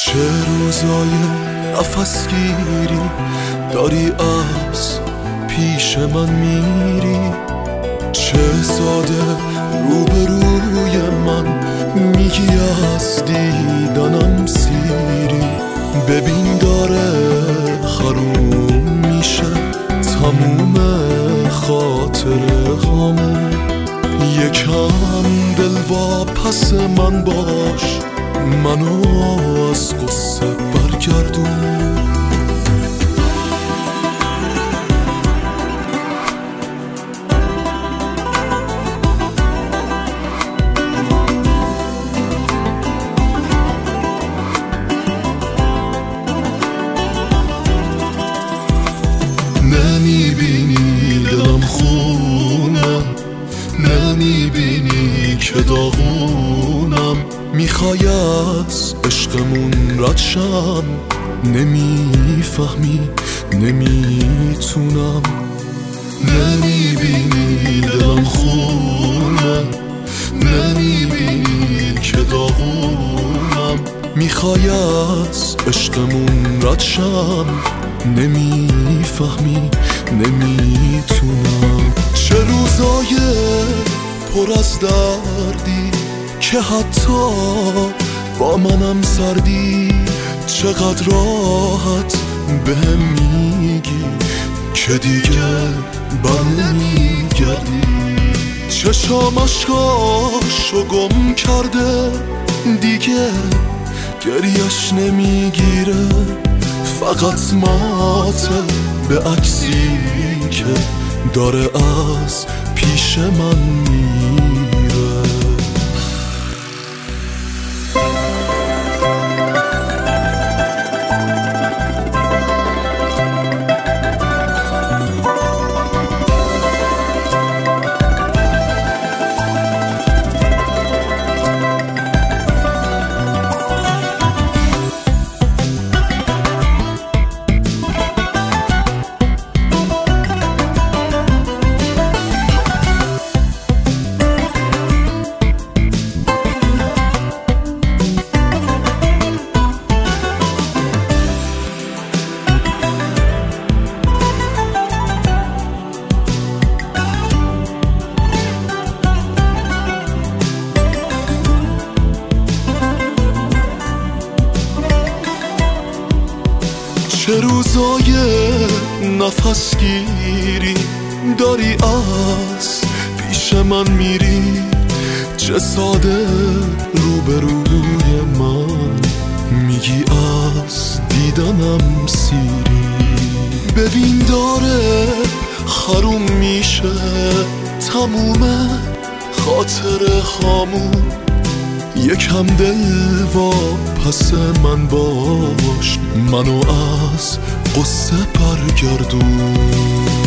چه روزای نفسگیری داری از پیش من میری، چه ساده روبروی من میگی از دیدنم سیری. ببین داره خروم میشه تموم خاطره هامون، یکم دل واپس من باش، منو از قصه برگردون. نمیبینی دلم خونه، نمیبینی که داغونم، میخوای از عشقمون رد شم، نمیفهمی نمیتونم. نمیبینی دلم خونه، نمیبینی که داغونم، میخوای از عشقمون رد شم، نمیفهمی نمیتونم. چه روزای پر از دردی که حتی با منم سردی، چقدر راحت بهم میگی که دیگه بر نمیگردی. چشام اشکاشو گم کرده دیگه گریش نمیگیره، فقط ماته به عکسی که داره از پیش من میره. چه روزای نفسگیری داری از پیش من میری، چه ساده روبروی من میگی از دیدنم سیری. ببین داره خروم میشه تموم خاطره هامون، یکم دل واپس من باش، منو از قصه برگردون.